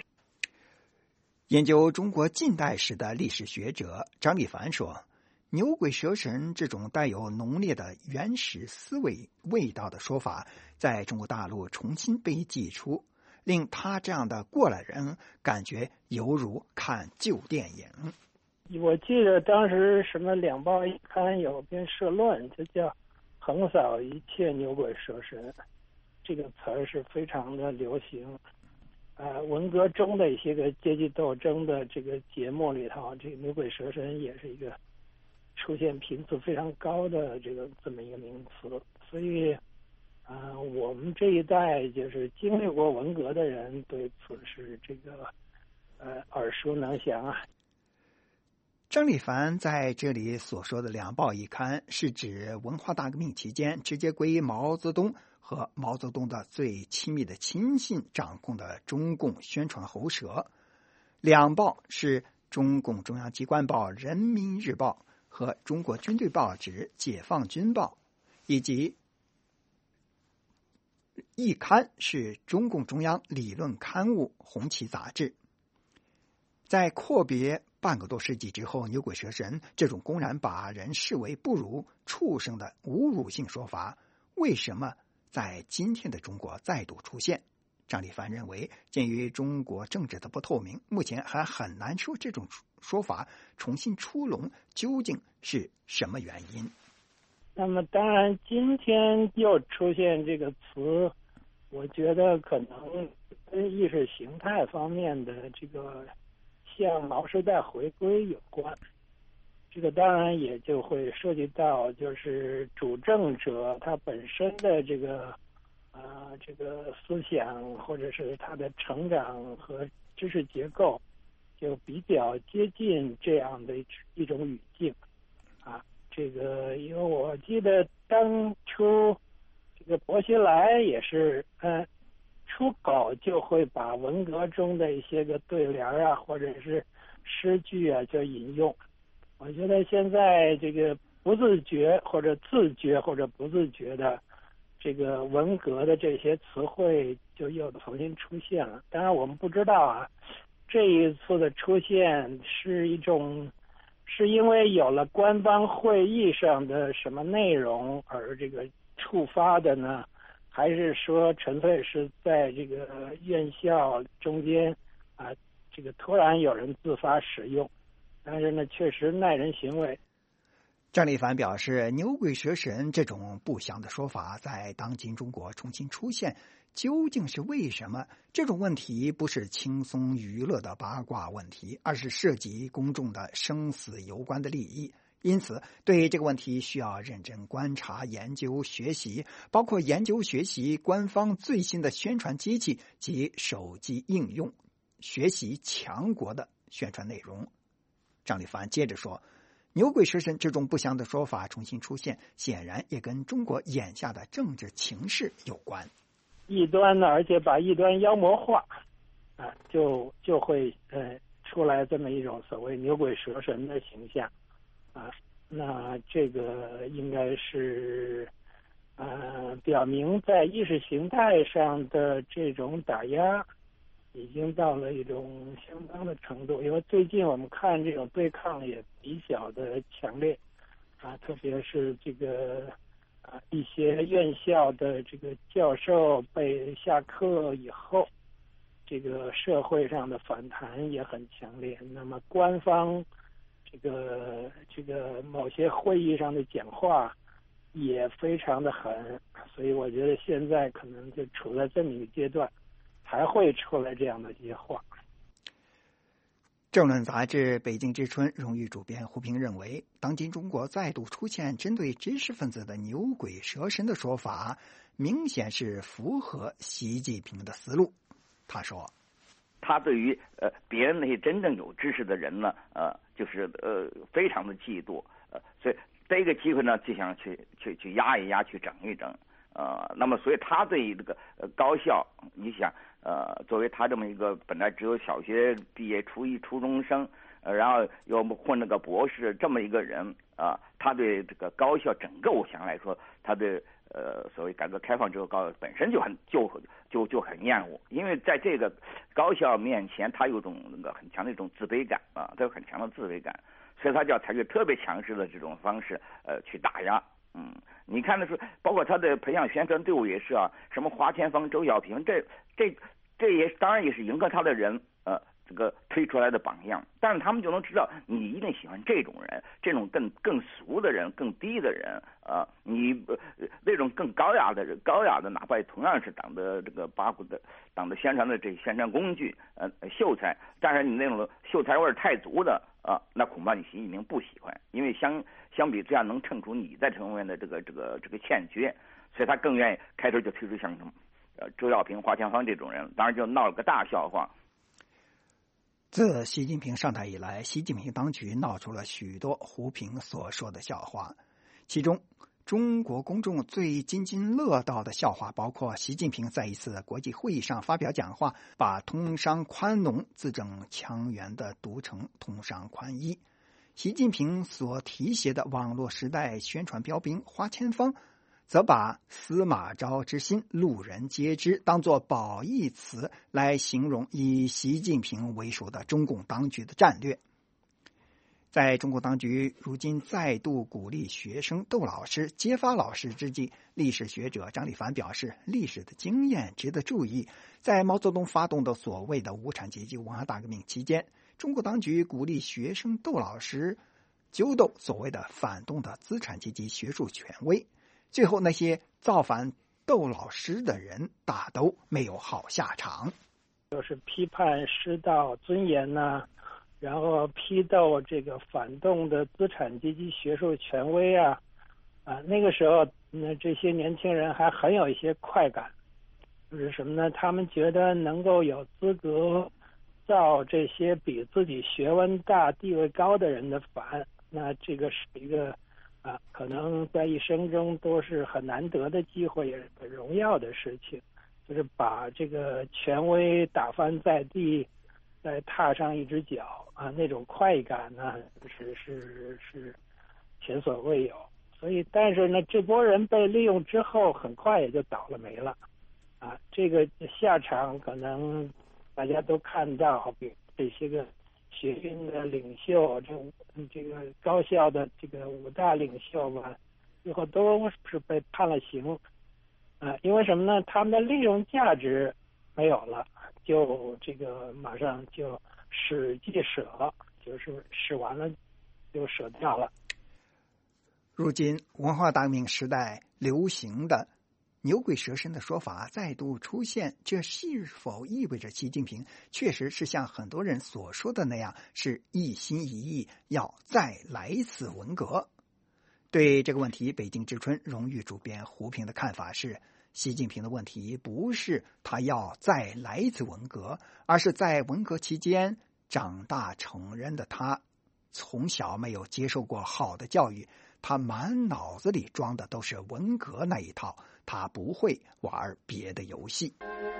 研究中国近代史的历史学者张立凡说，牛鬼蛇神这种带有浓烈的原始思维味道的说法，在中国大陆重新被祭出，令他这样的过来人感觉犹如看旧电影。 我记得当时什么两报一刊有篇社论，就叫横扫一切牛鬼蛇神，这个词儿是非常的流行。文革中的一些个阶级斗争的这个节目里头，这个牛鬼蛇神也是一个出现频次非常高的这么一个名词。所以我们这一代就是经历过文革的人，对此是耳熟能详啊。 张立凡在这里所说的两报一刊，是指文化大革命期间直接归毛泽东和毛泽东的最亲密的亲信掌控的中共宣传喉舌。两报是中共中央机关报《人民日报》 和中国军队报纸《解放军报》，以及一刊是中共中央理论刊物《红旗》杂志。在阔别半个多世纪之后，牛鬼蛇神这种公然把人视为不如畜生的侮辱性说法，为什么在今天的中国再度出现？张立凡认为，鉴于中国政治的不透明，目前还很难说这种说法重新出笼究竟是什么原因。 那么当然今天又出现这个词，我觉得可能跟意识形态方面的这个向毛时代回归有关。这个当然也就会涉及到就是主政者他本身的这个思想或者是他的成长和知识结构就比较接近这样的一种语境啊。这个因为我记得当初这个薄熙来也是出稿就会把文革中的一些个对联啊或者是诗句啊就引用。我觉得现在这个不自觉或者自觉或者不自觉的这个文革的这些词汇就又重新出现了。当然我们不知道啊，这一次的出现是因为有了官方会议上的什么内容而这个触发的呢，还是说纯粹是在这个院校中间这个突然有人自发使用，但是呢确实耐人寻味。 张立凡表示，牛鬼蛇神这种不祥的说法在当今中国重新出现，究竟是为什么？这种问题不是轻松娱乐的八卦问题，而是涉及公众的生死攸关的利益。因此，对这个问题需要认真观察、研究、学习，包括研究学习官方最新的宣传机器及手机应用，学习强国的宣传内容。张立凡接着说，牛鬼蛇神这种不祥的说法重新出现，显然也跟中国眼下的政治情势有关。 异端呢，而且把异端妖魔化，就会出来这么一种所谓牛鬼蛇神的形象，那这个应该是表明在意识形态上的这种打压已经到了一种相当的程度，因为最近我们看这种对抗也比较的强烈特别是这个一些院校的这个教授被下课以后，这个社会上的反弹也很强烈。那么官方这个某些会议上的讲话也非常的狠，所以我觉得现在可能就处在这么一个阶段，还会出来这样的一些话。 政论杂志《北京之春》荣誉主编胡平认为，当今中国再度出现针对知识分子的牛鬼蛇神的说法，明显是符合习近平的思路。他说， 他对于别人那些真正有知识的人呢，就是非常的嫉妒，所以这个机会呢，就想去压一压，去整一整。那么所以他对于这个高校，你想作为他这么一个本来只有小学毕业初一初中生，然后又混了个博士这么一个人他对这个高校整个我想来说，他对所谓改革开放之后高校本身就很厌恶，因为在这个高校面前，他有种那个很强的一种自卑感他有很强的自卑感，所以他就要采取特别强势的这种方式去打压。你看的是，包括他的培养宣传队伍也是什么华强锋、周小平，这也当然也是迎合他的人这个推出来的榜样，但是他们就能知道你一定喜欢这种人，这种更俗的人、更低的人你那种更高雅的人，哪怕同样是党的这个八股的党的宣传的这宣传工具秀才，但是你那种秀才味太足的那恐怕你习近平不喜欢，因为相比之下能衬出你在这方面的这个欠缺，所以他更愿意开头就推出像什么周小平、华强锋这种人，当然就闹了个大笑话。 自习近平上台以来，习近平当局闹出了许多胡平所说的笑话，其中中国公众最津津乐道的笑话包括习近平在一次国际会议上发表讲话，把通商宽农字正腔圆地读成通商宽衣。 习近平所提携的网络时代宣传标兵花千芳，则把司马昭之心，路人皆知当作褒义词来形容以习近平为首的中共当局的战略。在中国当局如今再度鼓励学生斗老师、揭发老师之际，历史学者张立凡表示，历史的经验值得注意。在毛泽东发动的所谓的无产阶级文化大革命期间，中国当局鼓励学生斗老师，揪斗所谓的反动的资产阶级学术权威，最后那些造反斗老师的人大都没有好下场， 就是批判师道尊严呐，然后批斗这个反动的资产阶级学术权威啊，那个时候这些年轻人还很有一些快感，就是什么呢？他们觉得能够有资格造这些比自己学问大、地位高的人的反，那这个是一个可能在一生中都是很难得的机会，也是很荣耀的事情，就是把这个权威打翻在地，再踏上一只脚那种快感呢，是前所未有。所以，但是呢，这波人被利用之后，很快也就倒了霉了这个下场可能大家都看到，比这些个学运的领袖，这个高校的这个5大领袖吧，最后都是被判了刑因为什么呢？他们的利用价值没有了，就这个马上就舍即舍，就是舍完了就舍掉了。 如今文化大革命时代流行的牛鬼蛇神的说法再度出现，这是否意味着习近平确实是像很多人所说的那样，是一心一意要再来一次文革？对这个问题，北京之春荣誉主编胡平的看法是，习近平的问题不是他要再来一次文革，而是在文革期间长大成人的他，从小没有接受过好的教育，他满脑子里装的都是文革那一套，他不会玩别的游戏。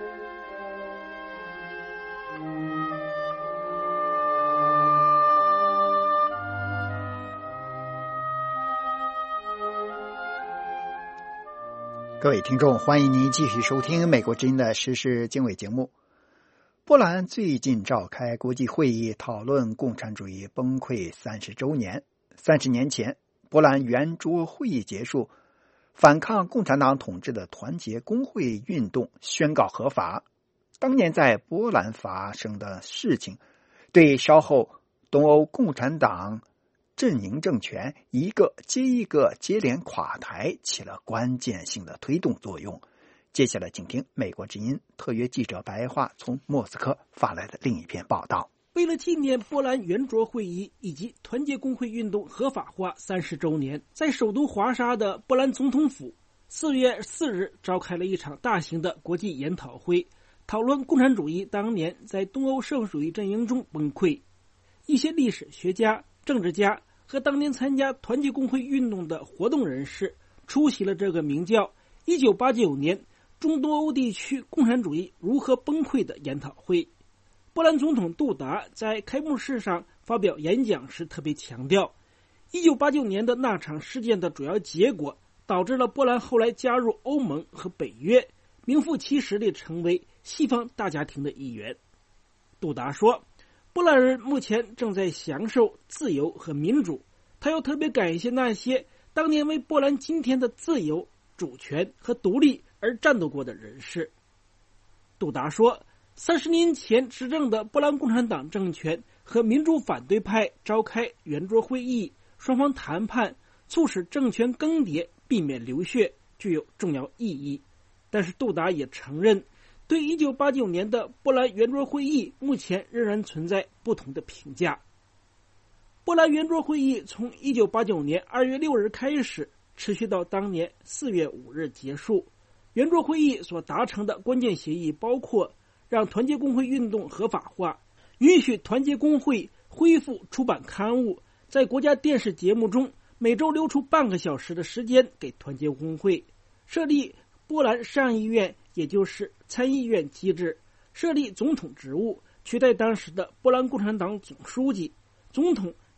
各位听众，欢迎您继续收听美国之音的时事经纬节目。波兰最近召开国际会议，讨论共产主义崩溃30周年。30年前，波兰圆桌会议结束，反抗共产党统治的团结工会运动宣告合法。当年在波兰发生的事情，对稍后东欧共产党阵营政权一个接一个接连垮台起了关键性的推动作用。接下来请听美国之音特约记者白桦从莫斯科发来的另一篇报道。 为了纪念波兰圆桌会议以及团结工会运动合法化30周年，在首都华沙的波兰总统府4月4日召开了一场大型的国际研讨会，讨论共产主义当年在东欧社会主义阵营中崩溃。一些历史学家、政治家和当年参加团结工会运动的活动人士出席了这个名叫1989年中东欧地区共产主义如何崩溃的研讨会。波兰总统杜达在开幕式上发表演讲时特别强调，1989年的那场事件的主要结果导致了波兰后来加入欧盟和北约，名副其实地成为西方大家庭的一员。杜达说，波兰人目前正在享受自由和民主，他又特别感谢那些当年为波兰今天的自由、主权和独立而战斗过的人士。杜达说，30年前执政的波兰共产党政权和民主反对派召开圆桌会议，双方谈判，促使政权更迭，避免流血，具有重要意义。但是杜达也承认，对1989年的波兰圆桌会议目前仍然存在不同的评价。波兰圆桌会议从1989年2月6日开始，持续到当年4月5日结束。圆桌会议所达成的关键协议包括让团结工会运动合法化，允许团结工会恢复出版刊物，在国家电视节目中每周留出半个小时的时间给团结工会，设立波兰上议院，也就是参议院机制，设立总统职务，取代当时的波兰共产党总书记，总统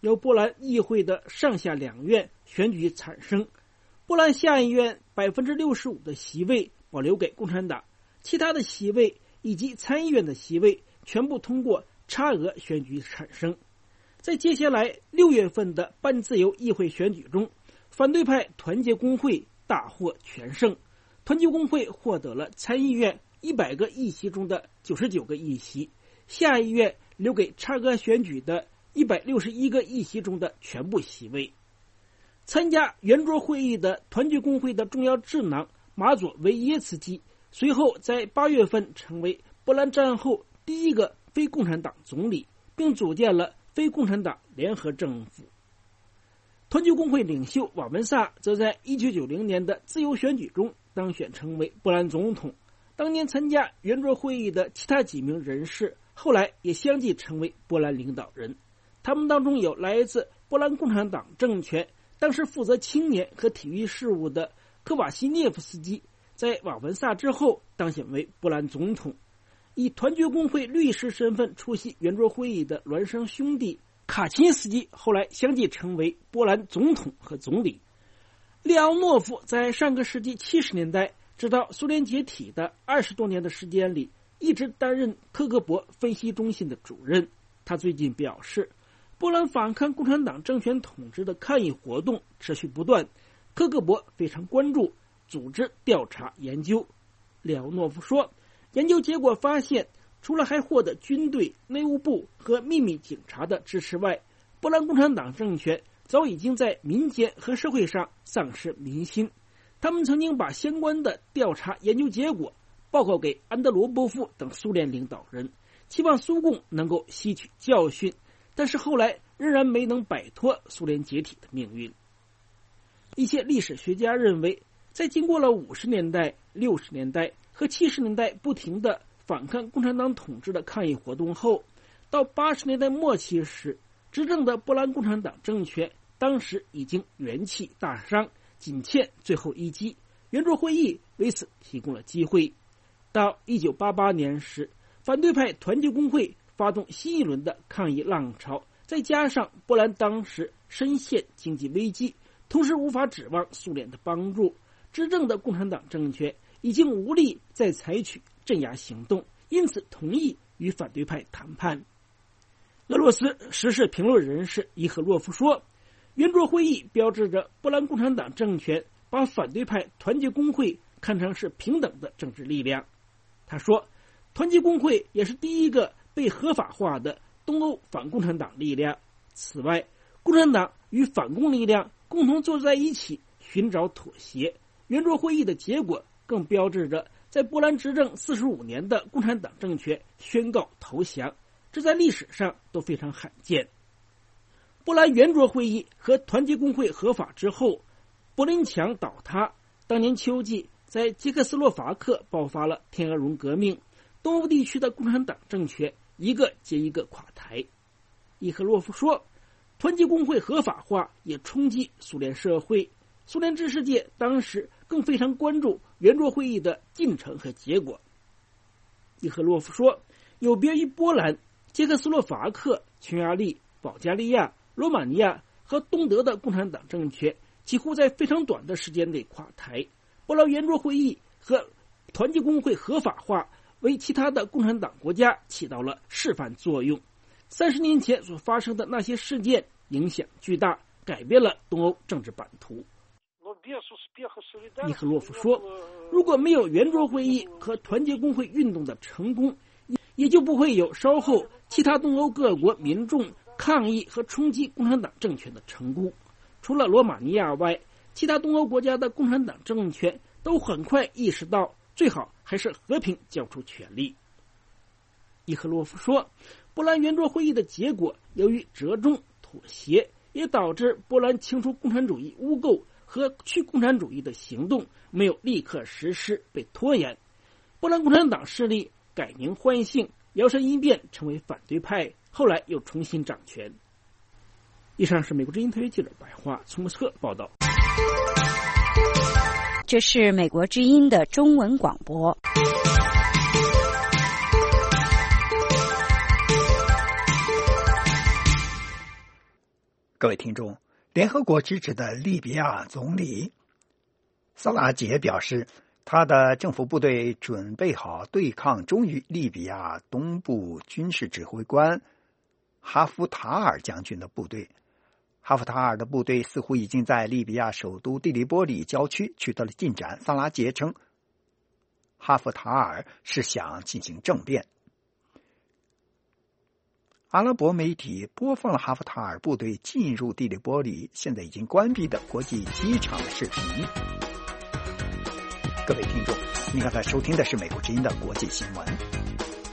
由波兰议会的上下两院选举产生。波兰下议院65%的席位保留给共产党，其他的席位以及参议院的席位全部通过差额选举产生。在接下来6月份的半自由议会选举中，反对派团结工会大获全胜，团结工会获得了参议院100个议席中的99个议席，下议院留给差额选举的161个议席中的全部席位。参加圆桌会议的团结工会的重要智囊马佐维耶茨基随后在8月份成为波兰战后第一个非共产党总理，并组建了非共产党联合政府。团结工会领袖瓦文萨则在1990年的自由选举中当选成为波兰总统。当年参加圆桌会议的其他几名人士后来也相继成为波兰领导人，他们当中有来自波兰共产党政权当时负责青年和体育事务的科瓦西涅夫斯基，在瓦文萨之后当选为波兰总统。以团结工会律师身份出席圆桌会议的孪生兄弟卡钦斯基后来相继成为波兰总统和总理。列奥诺夫在上个世纪70年代直到苏联解体的20多年的时间里，一直担任科格勃分析中心的主任。他最近表示，波兰反抗共产党政权统治的抗议活动持续不断，科格勃非常关注，组织调查研究。列奥诺夫说，研究结果发现，除了还获得军队、内务部和秘密警察的支持外，波兰共产党政权早已经在民间和社会上丧失民心。他们曾经把相关的调查研究结果报告给安德罗波夫等苏联领导人，期望苏共能够吸取教训，但是后来仍然没能摆脱苏联解体的命运。一些历史学家认为，在经过了50年代、60年代和70年代不停的反抗共产党统治的抗议活动后，到80年代末期时，执政的波兰共产党政权当时已经元气大伤，仅欠最后一击。圆桌会议为此提供了机会。到1988年时，反对派团结工会发动新一轮的抗议浪潮，再加上波兰当时深陷经济危机，同时无法指望苏联的帮助，执政的共产党政权已经无力再采取镇压行动，因此同意与反对派谈判。俄罗斯时事评论人士伊赫洛夫说，圆桌会议标志着波兰共产党政权把反对派团结工会看成是平等的政治力量。他说，团结工会也是第一个被合法化的东欧反共产党力量。此外，共产党与反共力量共同坐在一起寻找妥协。圆桌会议的结果更标志着在波兰执政45年的共产党政权宣告投降，这在历史上都非常罕见。波兰圆桌会议和团结工会合法之后，柏林墙倒塌。当年秋季，在捷克斯洛伐克爆发了天鹅绒革命，东欧地区的共产党政权一个接一个垮台。伊赫洛夫说，团结工会合法化也冲击苏联社会，苏联知识界当时更非常关注圆桌会议的进程和结果。伊赫洛夫说，有别于波兰、捷克斯洛伐克、匈牙利、保加利亚、罗马尼亚和东德的共产党政权几乎在非常短的时间内垮台，波兰圆桌会议和团结工会合法化为其他的共产党国家起到了示范作用。30年前所发生的那些事件影响巨大，改变了东欧政治版图。尼赫洛夫说，如果没有圆桌会议和团结工会运动的成功，也就不会有稍后其他东欧各国民众抗议和冲击共产党政权的成功。除了罗马尼亚外，其他东欧国家的共产党政权都很快意识到，最好还是和平交出权力。伊赫洛夫说，波兰圆桌会议的结果由于折中妥协，也导致波兰清除共产主义污垢和去共产主义的行动没有立刻实施，被拖延。波兰共产党势力改名换姓，摇身一变成为反对派，后来又重新掌权。以上是美国之音特约记者白桦从莫斯科报道。 这是美国之音的中文广播。 各位听众，联合国支持的利比亚总理萨拉杰表示，他的政府部队准备好对抗忠于利比亚东部军事指挥官哈夫塔尔将军的部队。哈夫塔尔的部队似乎已经在利比亚首都蒂利波里郊区取得了进展。萨拉杰称，哈夫塔尔是想进行政变。阿拉伯媒体播放了哈夫塔尔部队进入蒂利波里现在已经关闭的国际机场的视频。各位听众，您刚才收听的是美国之音的国际新闻。